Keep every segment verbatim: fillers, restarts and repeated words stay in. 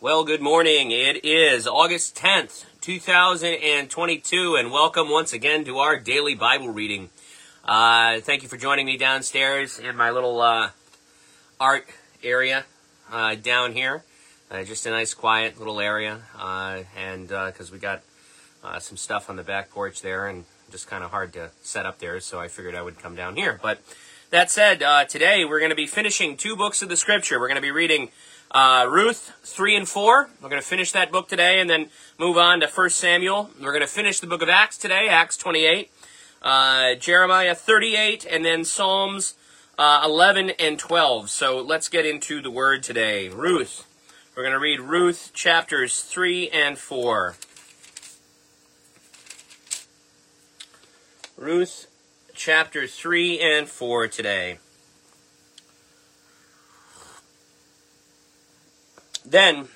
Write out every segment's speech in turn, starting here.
Well, good morning. It is August tenth, two thousand twenty-two, and welcome once again to our daily Bible reading. Uh, thank you for joining me downstairs in my little uh, art area uh, down here. Uh, just a nice, quiet little area, uh, and because uh, we got uh, some stuff on the back porch there, and just kind of hard to set up there, so I figured I would come down here. But that said, uh, today we're going to be finishing two books of the Scripture. We're going to be reading Uh, Ruth three and four. We're going to finish that book today and then move on to First Samuel. We're going to finish the book of Acts today, Acts twenty-eight, uh, Jeremiah thirty-eight, and then Psalms uh, eleven and twelve. So let's get into the word today. Ruth. We're going to read Ruth chapters three and four. Ruth chapter three and four today. Then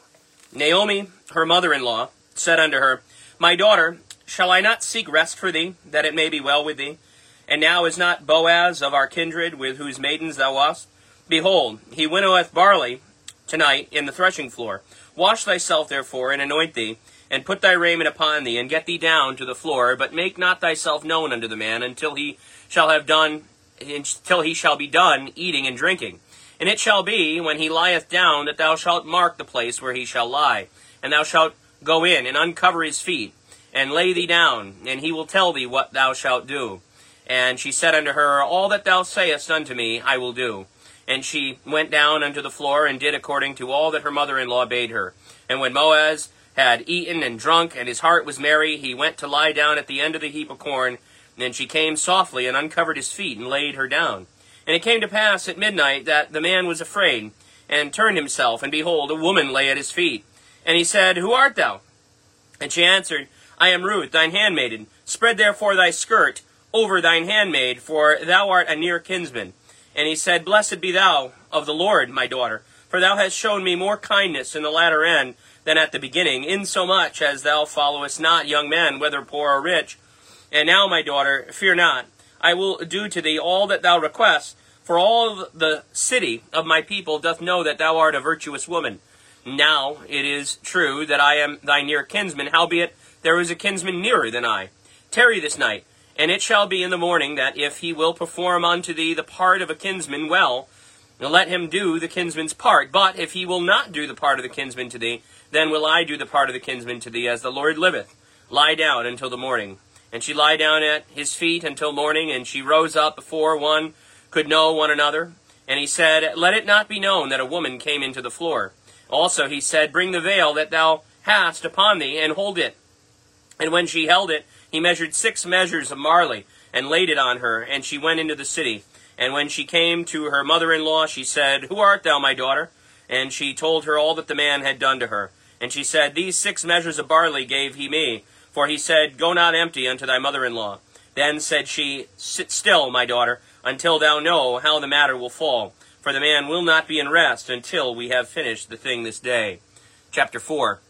Naomi, her mother-in-law, said unto her, My daughter, shall I not seek rest for thee, that it may be well with thee? And now is not Boaz of our kindred, with whose maidens thou wast? Behold, he winnoweth barley tonight in the threshing floor. Wash thyself therefore, and anoint thee, and put thy raiment upon thee, and get thee down to the floor, but make not thyself known unto the man, until he shall have done, until he shall be done eating and drinking. And it shall be, when he lieth down, that thou shalt mark the place where he shall lie. And thou shalt go in, and uncover his feet, and lay thee down, and he will tell thee what thou shalt do. And she said unto her, All that thou sayest unto me, I will do. And she went down unto the floor, and did according to all that her mother-in-law bade her. And when Boaz had eaten and drunk, and his heart was merry, he went to lie down at the end of the heap of corn. And she came softly, and uncovered his feet, and laid her down. And it came to pass at midnight that the man was afraid, and turned himself, and behold, a woman lay at his feet. And he said, Who art thou? And she answered, I am Ruth, thine handmaiden. Spread therefore thy skirt over thine handmaid, for thou art a near kinsman. And he said, Blessed be thou of the Lord, my daughter, for thou hast shown me more kindness in the latter end than at the beginning, insomuch as thou followest not young men, whether poor or rich. And now, my daughter, fear not. I will do to thee all that thou request, for all the city of my people doth know that thou art a virtuous woman. Now it is true that I am thy near kinsman, howbeit there is a kinsman nearer than I. Tarry this night, and it shall be in the morning that if he will perform unto thee the part of a kinsman well, let him do the kinsman's part. But if he will not do the part of the kinsman to thee, then will I do the part of the kinsman to thee, as the Lord liveth. Lie down until the morning. And she lay down at his feet until morning, and she rose up before one could know one another. And he said, Let it not be known that a woman came into the floor. Also he said, Bring the veil that thou hast upon thee, and hold it. And when she held it, he measured six measures of barley, and laid it on her, and she went into the city. And when she came to her mother-in-law, she said, Who art thou, my daughter? And she told her all that the man had done to her. And she said, These six measures of barley gave he me. For he said, Go not empty unto thy mother-in-law. Then said she, Sit still, my daughter, until thou know how the matter will fall. For the man will not be in rest until we have finished the thing this day. Chapter four.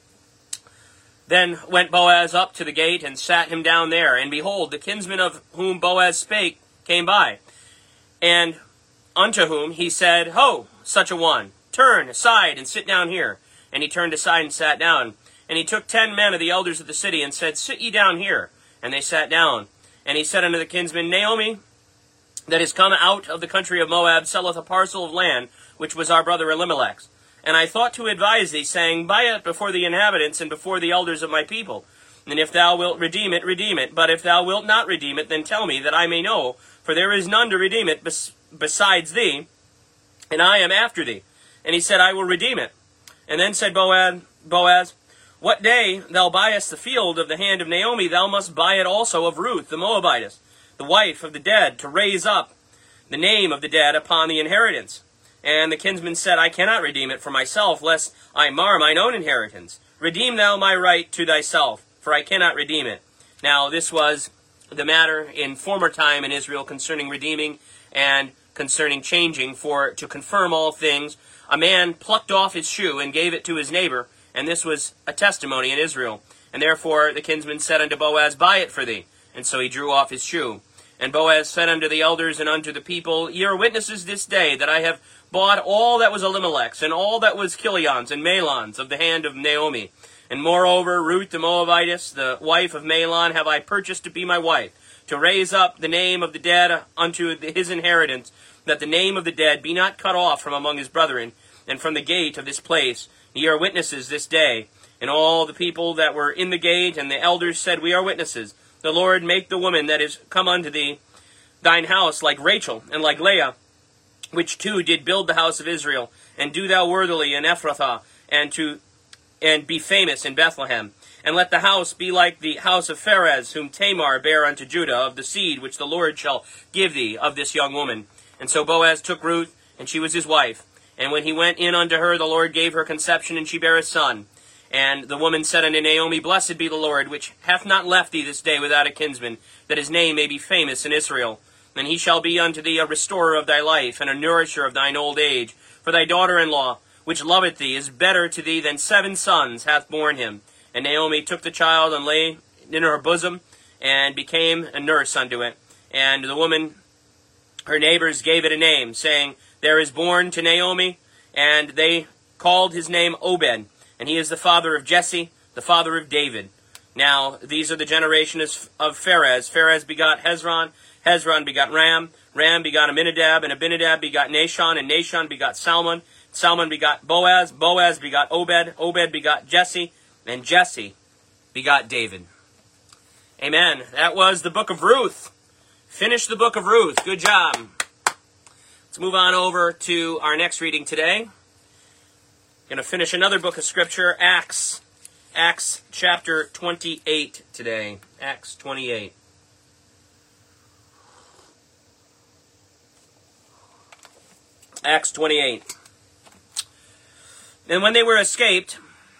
Then went Boaz up to the gate, and sat him down there. And behold, the kinsman of whom Boaz spake came by. And unto whom he said, Ho, such a one, turn aside, and sit down here. And he turned aside and sat down. And he took ten men of the elders of the city, and said, Sit ye down here. And they sat down. And he said unto the kinsman, Naomi, that is come out of the country of Moab, selleth a parcel of land, which was our brother Elimelech's. And I thought to advise thee, saying, Buy it before the inhabitants, and before the elders of my people. And if thou wilt redeem it, redeem it. But if thou wilt not redeem it, then tell me, that I may know, for there is none to redeem it bes- besides thee, and I am after thee. And he said, I will redeem it. And then said Boaz, Boaz, What day thou buyest the field of the hand of Naomi, thou must buy it also of Ruth the Moabitess, the wife of the dead, to raise up the name of the dead upon the inheritance. And the kinsman said, I cannot redeem it for myself, lest I mar mine own inheritance. Redeem thou my right to thyself, for I cannot redeem it. Now this was the matter in former time in Israel concerning redeeming and concerning changing, for to confirm all things, a man plucked off his shoe and gave it to his neighbor, and this was a testimony in Israel. And therefore the kinsman said unto Boaz, Buy it for thee. And so he drew off his shoe. And Boaz said unto the elders and unto the people, Ye are witnesses this day that I have bought all that was Elimelech's, and all that was Chilion's and Mahlon's of the hand of Naomi. And moreover, Ruth the Moabitess, the wife of Mahlon, have I purchased to be my wife, to raise up the name of the dead unto his inheritance, that the name of the dead be not cut off from among his brethren, and from the gate of this place. Ye are witnesses this day. And all the people that were in the gate, and the elders said, We are witnesses. The Lord make the woman that is come unto thee, thine house, like Rachel, and like Leah, which two did build the house of Israel, and do thou worthily in Ephrathah, and to and be famous in Bethlehem. And let the house be like the house of Pharez, whom Tamar bare unto Judah, of the seed which the Lord shall give thee of this young woman. And so Boaz took Ruth, and she was his wife. And when he went in unto her, the Lord gave her conception, and she bare a son. And the woman said unto Naomi, Blessed be the Lord, which hath not left thee this day without a kinsman, that his name may be famous in Israel. And he shall be unto thee a restorer of thy life, and a nourisher of thine old age. For thy daughter-in-law, which loveth thee, is better to thee than seven sons hath borne him. And Naomi took the child, and lay in her bosom, and became a nurse unto it. And the woman, her neighbors, gave it a name, saying, There is born to Naomi. And they called his name Obed. And he is the father of Jesse, the father of David. Now, these are the generations of Pharez. Pharez begot Hezron. Hezron begot Ram. Ram begot Aminadab. And Abinadab begot Nashon. And Nashon begot Salmon. Salmon begot Boaz. Boaz begot Obed. Obed begot Jesse. And Jesse begot David. Amen. That was the book of Ruth. Finish the book of Ruth. Good job. Let's move on over to our next reading today. Going to finish another book of Scripture, Acts. Acts chapter twenty-eight today. Acts twenty-eight. Acts twenty-eight. And when they were escaped,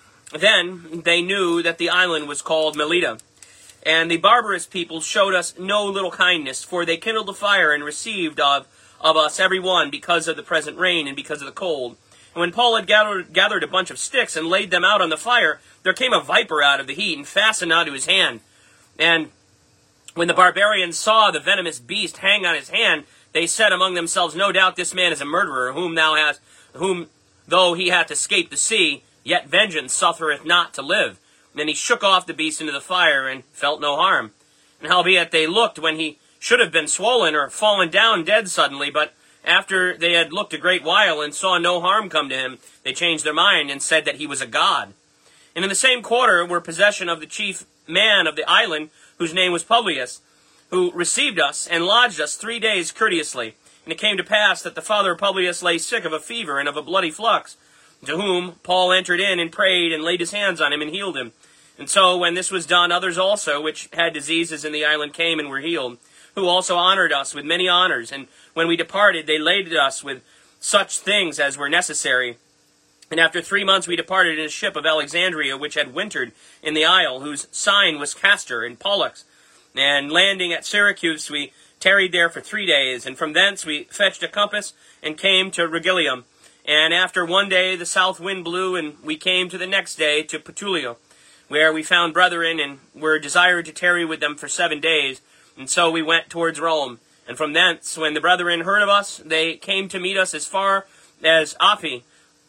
then they knew that the island was called Melita. And the barbarous people showed us no little kindness, for they kindled a fire and received of, of us every one because of the present rain and because of the cold. And when Paul had gathered, gathered a bunch of sticks and laid them out on the fire, there came a viper out of the heat and fastened onto his hand. And when the barbarians saw the venomous beast hang on his hand, they said among themselves, No doubt this man is a murderer, whom thou hast, whom though he hath escaped the sea, yet vengeance suffereth not to live. And then he shook off the beast into the fire and felt no harm. And howbeit they looked when he should have been swollen or fallen down dead suddenly, but after they had looked a great while and saw no harm come to him, they changed their mind and said that he was a god. And in the same quarter were possession of the chief man of the island, whose name was Publius, who received us and lodged us three days courteously. And it came to pass that the father of Publius lay sick of a fever and of a bloody flux, to whom Paul entered in and prayed and laid his hands on him and healed him. And so when this was done, others also, which had diseases in the island, came and were healed, who also honored us with many honors. And when we departed, they laded us with such things as were necessary. And after three months we departed in a ship of Alexandria, which had wintered in the isle, whose sign was Castor and Pollux. And landing at Syracuse, we tarried there for three days. And from thence we fetched a compass and came to Regillium. And after one day the south wind blew, and we came to the next day to Puteoli, where we found brethren, and were desired to tarry with them for seven days. And so we went towards Rome. And from thence, when the brethren heard of us, they came to meet us as far as Appii,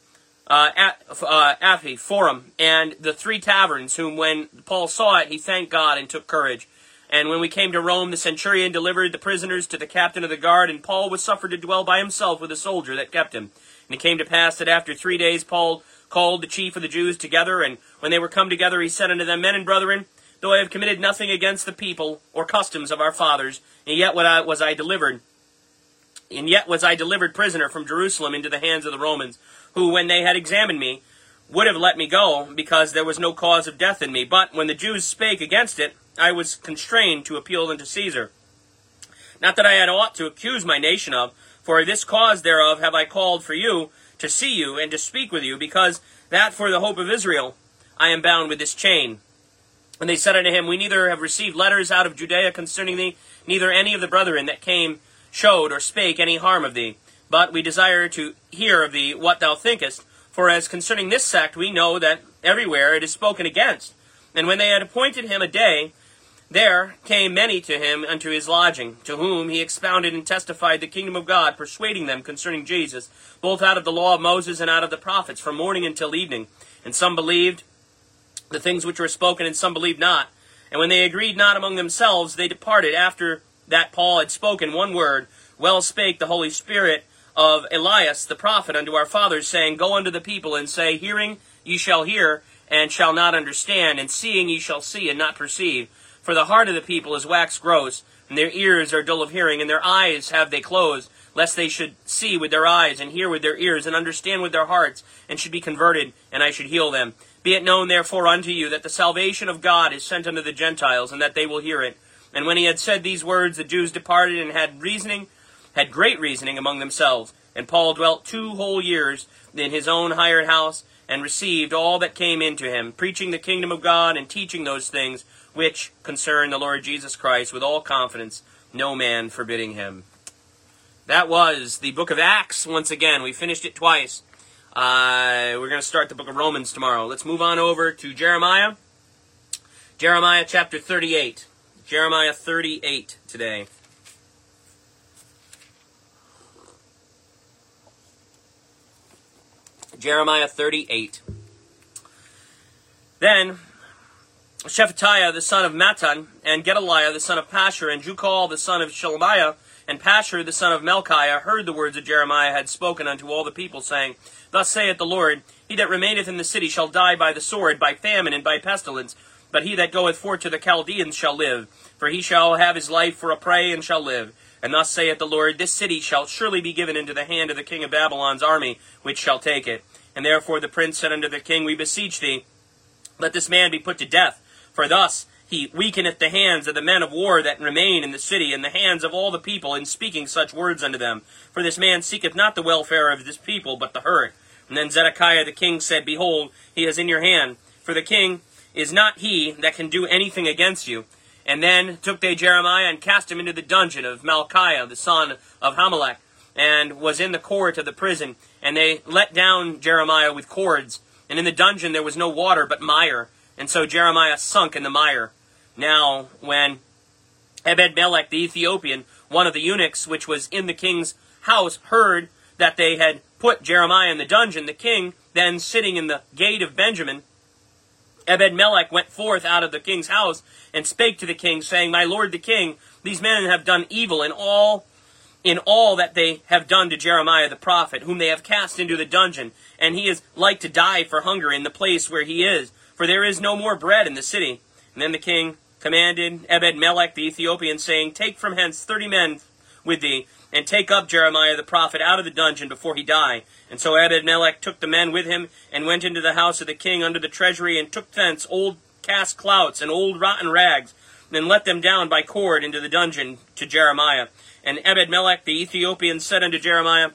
uh, at, uh, Appii, Forum, and the three taverns, whom when Paul saw it, he thanked God and took courage. And when we came to Rome, the centurion delivered the prisoners to the captain of the guard, and Paul was suffered to dwell by himself with a soldier that kept him. And it came to pass that after three days Paul called the chief of the Jews together, and when they were come together, he said unto them, Men and brethren, though I have committed nothing against the people or customs of our fathers, and yet what I, was I delivered, and yet was I delivered prisoner from Jerusalem into the hands of the Romans, who, when they had examined me, would have let me go, because there was no cause of death in me. But when the Jews spake against it, I was constrained to appeal unto Caesar. Not that I had aught to accuse my nation of, for this cause thereof have I called for you, to see you and to speak with you, because that for the hope of Israel I am bound with this chain. And they said unto him, We neither have received letters out of Judea concerning thee, neither any of the brethren that came showed or spake any harm of thee. But we desire to hear of thee what thou thinkest, for as concerning this sect we know that everywhere it is spoken against. And when they had appointed him a day, There came many to him unto his lodging, to whom he expounded and testified the kingdom of God, persuading them concerning Jesus, both out of the law of Moses and out of the prophets, from morning until evening. And some believed the things which were spoken, and some believed not. And when they agreed not among themselves, they departed. After that Paul had spoken one word, well spake the Holy Spirit of Elias the prophet unto our fathers, saying, Go unto the people, and say, Hearing ye shall hear, and shall not understand, and seeing ye shall see, and not perceive. For the heart of the people is waxed gross, and their ears are dull of hearing, and their eyes have they closed, lest they should see with their eyes, and hear with their ears, and understand with their hearts, and should be converted, and I should heal them. Be it known therefore unto you, that the salvation of God is sent unto the Gentiles, and that they will hear it. And when he had said these words, the Jews departed, and had reasoning, had great reasoning among themselves. And Paul dwelt two whole years in his own hired house, and received all that came into him, preaching the kingdom of God, and teaching those things which concern the Lord Jesus Christ with all confidence, no man forbidding him. That was the book of Acts. Once again, we finished it twice. Uh, we're going to start the book of Romans tomorrow. Let's move on over to Jeremiah. Jeremiah chapter thirty-eight. Jeremiah thirty-eight today. Jeremiah thirty-eight. Then Shephatiah the son of Mattan, and Gedaliah the son of Pashur, and Jukal the son of Shelemiah, and Pashur the son of Melchiah heard the words that Jeremiah had spoken unto all the people, saying, Thus saith the Lord, He that remaineth in the city shall die by the sword, by famine, and by pestilence, but he that goeth forth to the Chaldeans shall live, for he shall have his life for a prey, and shall live. And thus saith the Lord, This city shall surely be given into the hand of the king of Babylon's army, which shall take it. And therefore the prince said unto the king, We beseech thee, let this man be put to death, for thus he weakeneth the hands of the men of war that remain in the city, and the hands of all the people, in speaking such words unto them. For this man seeketh not the welfare of this people, but the hurt. And then Zedekiah the king said, Behold, he is in your hand, for the king is not he that can do anything against you. And then took they Jeremiah, and cast him into the dungeon of Malchiah, the son of Hamelech, and was in the court of the prison. And they let down Jeremiah with cords, and in the dungeon there was no water but mire. And so Jeremiah sunk in the mire. Now, when Ebed-Melech the Ethiopian, one of the eunuchs which was in the king's house, heard that they had put Jeremiah in the dungeon, the king, then sitting in the gate of Benjamin, Ebed-Melech went forth out of the king's house, and spake to the king, saying, My lord the king, these men have done evil in all in all that they have done to Jeremiah the prophet, whom they have cast into the dungeon, and he is like to die for hunger in the place where he is, for there is no more bread in the city. And then the king commanded Ebed-Melech the Ethiopian, saying, Take from hence thirty men with thee, and take up Jeremiah the prophet out of the dungeon before he die. And so Ebed-Melech took the men with him, and went into the house of the king under the treasury, and took thence old cast clouts and old rotten rags, and let them down by cord into the dungeon to Jeremiah. And Ebed-Melech the Ethiopian said unto Jeremiah,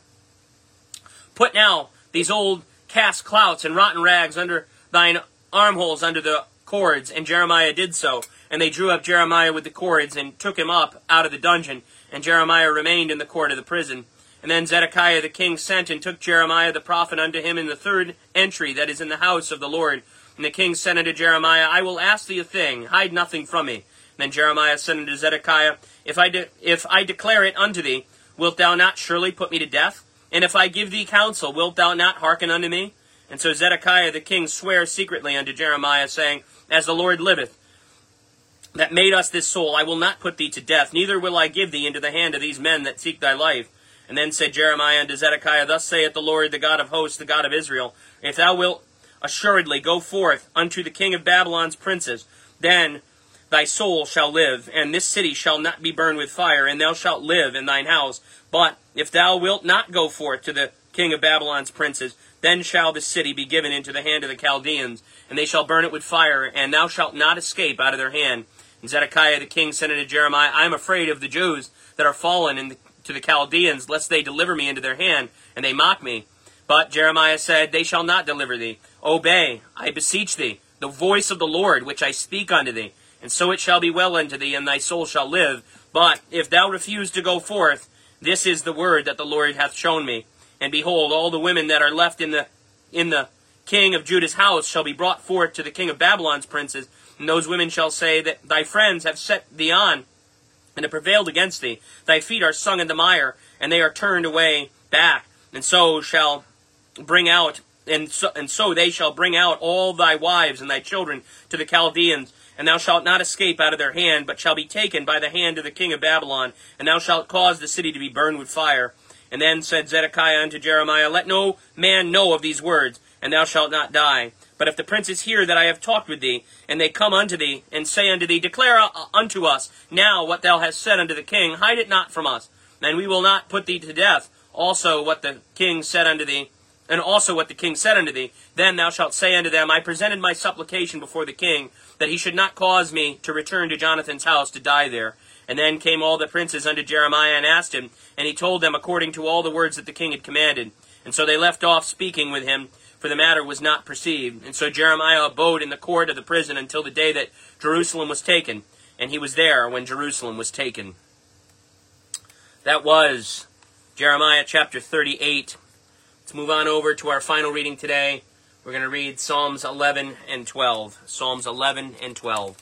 Put now these old cast clouts and rotten rags under thine armholes under the cords. And Jeremiah did so. And they drew up Jeremiah with the cords, and took him up out of the dungeon. And Jeremiah remained in the court of the prison. And then Zedekiah the king sent, and took Jeremiah the prophet unto him in the third entry that is in the house of the Lord. And the king said unto Jeremiah, I will ask thee a thing, hide nothing from me. Then Jeremiah said unto Zedekiah, If I de- if I declare it unto thee, wilt thou not surely put me to death? And if I give thee counsel, wilt thou not hearken unto me? And so Zedekiah the king sware secretly unto Jeremiah, saying, As the Lord liveth, that made us this soul, I will not put thee to death, neither will I give thee into the hand of these men that seek thy life. And then said Jeremiah unto Zedekiah, Thus saith the Lord, the God of hosts, the God of Israel, If thou wilt assuredly go forth unto the king of Babylon's princes, then thy soul shall live, and this city shall not be burned with fire, and thou shalt live in thine house. But if thou wilt not go forth to the king of Babylon's princes, then shall the city be given into the hand of the Chaldeans, and they shall burn it with fire, and thou shalt not escape out of their hand. And Zedekiah the king said unto Jeremiah, I am afraid of the Jews that are fallen in the, to the Chaldeans, lest they deliver me into their hand, and they mock me. But Jeremiah said, They shall not deliver thee. Obey, I beseech thee, the voice of the Lord, which I speak unto thee. And so it shall be well unto thee, and thy soul shall live. But if thou refuse to go forth, this is the word that the Lord hath shown me. And behold, all the women that are left in the in the king of Judah's house shall be brought forth to the king of Babylon's princes, and those women shall say that thy friends have set thee on, and have prevailed against thee. Thy feet are sunk in the mire, and they are turned away back. And so shall bring out, and so, and so they shall bring out all thy wives and thy children to the Chaldeans, and thou shalt not escape out of their hand, but shall be taken by the hand of the king of Babylon, and thou shalt cause the city to be burned with fire. And then said Zedekiah unto Jeremiah, Let no man know of these words, and thou shalt not die. But if the princes hear that I have talked with thee, and they come unto thee, and say unto thee, Declare unto us now what thou hast said unto the king, hide it not from us, and we will not put thee to death. Also what the king said unto thee, and also what the king said unto thee, then thou shalt say unto them, I presented my supplication before the king, that he should not cause me to return to Jonathan's house to die there. And then came all the princes unto Jeremiah and asked him, and he told them according to all the words that the king had commanded. And so they left off speaking with him, for the matter was not perceived. And so Jeremiah abode in the court of the prison until the day that Jerusalem was taken, and he was there when Jerusalem was taken. That was Jeremiah chapter thirty-eight. Let's move on over to our final reading today. We're going to read Psalms eleven and twelve. Psalms eleven and twelve.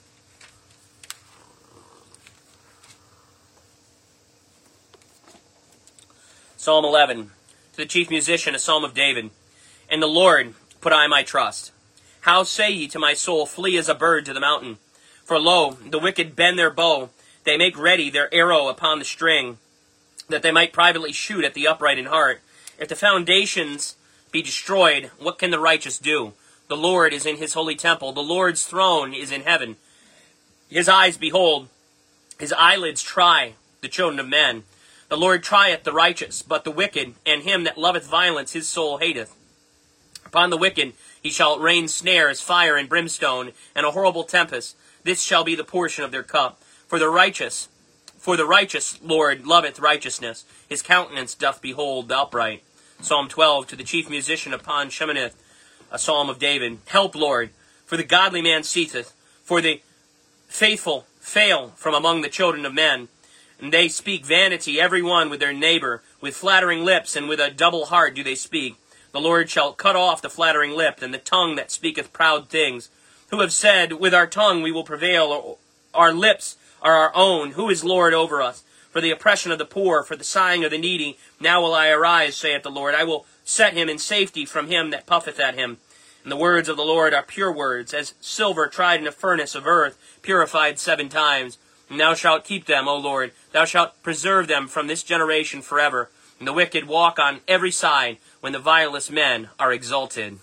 Psalm eleven. To the chief musician, a psalm of David. In the Lord put I my trust. How say ye to my soul, Flee as a bird to the mountain? For lo, the wicked bend their bow, they make ready their arrow upon the string, that they might privately shoot at the upright in heart. If the foundations be destroyed, what can the righteous do? The Lord is in his holy temple. The Lord's throne is in heaven. His eyes behold, his eyelids try the children of men. The Lord trieth the righteous, but the wicked, and him that loveth violence, his soul hateth. Upon the wicked he shall rain snares, fire, and brimstone, and a horrible tempest. This shall be the portion of their cup. For the righteous, for the righteous Lord loveth righteousness. His countenance doth behold the upright. Psalm twelve, to the chief musician upon Sheminith, a psalm of David. Help, Lord, for the godly man ceaseth, for the faithful fail from among the children of men. And they speak vanity, every one with their neighbor. With flattering lips and with a double heart do they speak. The Lord shall cut off the flattering lip, and the tongue that speaketh proud things. Who have said, With our tongue we will prevail, our lips are our own. Who is Lord over us? For the oppression of the poor, for the sighing of the needy, now will I arise, saith the Lord. I will set him in safety from him that puffeth at him. And the words of the Lord are pure words, as silver tried in a furnace of earth, purified seven times. And thou shalt keep them, O Lord. Thou shalt preserve them from this generation forever. And the wicked walk on every side, when the vilest men are exalted.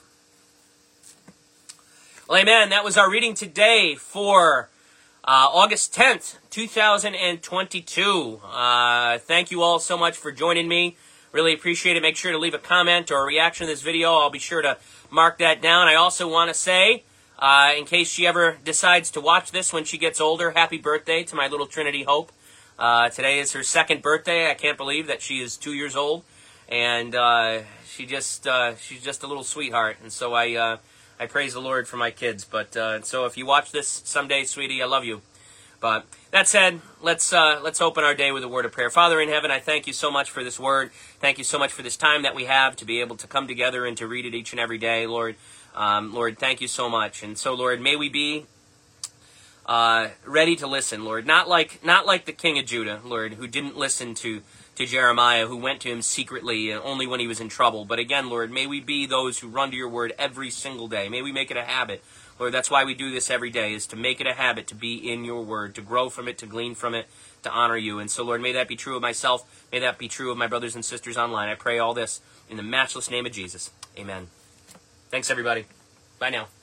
Well, amen. That was our reading today for uh, August tenth, two thousand twenty-two. Uh, thank you all so much for joining me. Really appreciate it. Make sure to leave a comment or a reaction to this video. I'll be sure to mark that down. I also want to say, Uh, in case she ever decides to watch this when she gets older, happy birthday to my little Trinity Hope. Uh, today is her second birthday. I can't believe that she is two years old, and uh, she just uh, she's just a little sweetheart. And so I uh, I praise the Lord for my kids. But uh, so if you watch this someday, sweetie, I love you. But that said, let's uh, let's open our day with a word of prayer. Father in heaven, I thank you so much for this word. Thank you so much for this time that we have to be able to come together and to read it each and every day, Lord. Um, Lord, thank you so much. And so, Lord, may we be uh, ready to listen, Lord. Not like not like the king of Judah, Lord, who didn't listen to, to Jeremiah, who went to him secretly and only when he was in trouble. But again, Lord, may we be those who run to your word every single day. May we make it a habit. Lord, that's why we do this every day, is to make it a habit to be in your word, to grow from it, to glean from it, to honor you. And so, Lord, may that be true of myself. May that be true of my brothers and sisters online. I pray all this in the matchless name of Jesus. Amen. Thanks, everybody. Bye now.